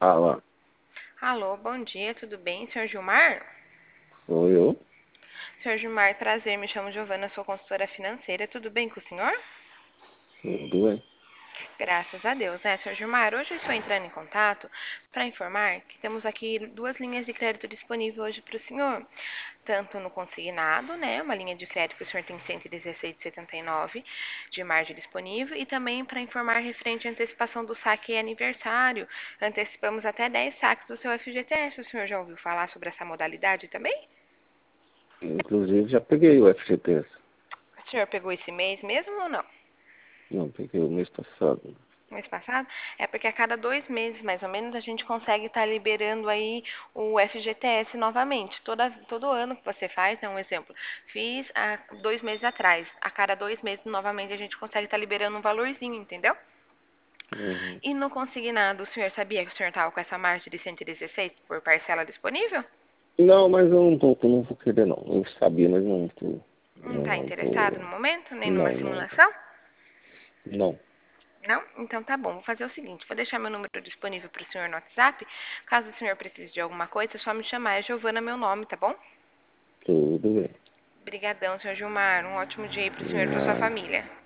Fala, Alô, bom dia, tudo bem, senhor Gilmar? sou eu? Senhor Gilmar, prazer, me chamo Giovana, sou consultora financeira, tudo bem com o senhor? Tudo bem? Graças a Deus, né, senhor Gilmar? Hoje eu estou entrando em contato para informar que temos aqui duas linhas de crédito disponíveis hoje para o senhor. Tanto no consignado, né, uma linha de crédito que o senhor tem 116,79 de margem disponível, e também para informar referente à antecipação do saque e aniversário. Antecipamos até 10 saques do seu FGTS. O senhor já ouviu falar sobre essa modalidade também? Inclusive já peguei o FGTS. O senhor pegou esse mês mesmo ou não? Não, peguei o mês passado. Mês passado? É porque a cada 2 meses, mais ou menos, a gente consegue estar liberando aí o FGTS novamente. Todo ano que você faz, né? Um exemplo. Fiz há 2 meses atrás. A cada 2 meses, novamente, a gente consegue estar liberando um valorzinho, entendeu? Uhum. E no consignado, o senhor sabia que o senhor estava com essa margem de 116 por parcela disponível? Não, mas eu não vou querer não. Eu sabia, mas não tô. Não está Não interessado tô. no momento, nem numa Não, não. simulação? Não. Não? Então tá bom. Vou fazer o seguinte: vou deixar meu número disponível para o senhor no WhatsApp. Caso o senhor precise de alguma coisa, é só me chamar. É Giovana meu nome, tá bom? Tudo bem. Obrigadão, senhor Gilmar. Um ótimo dia aí para o senhor e para sua Nada. família.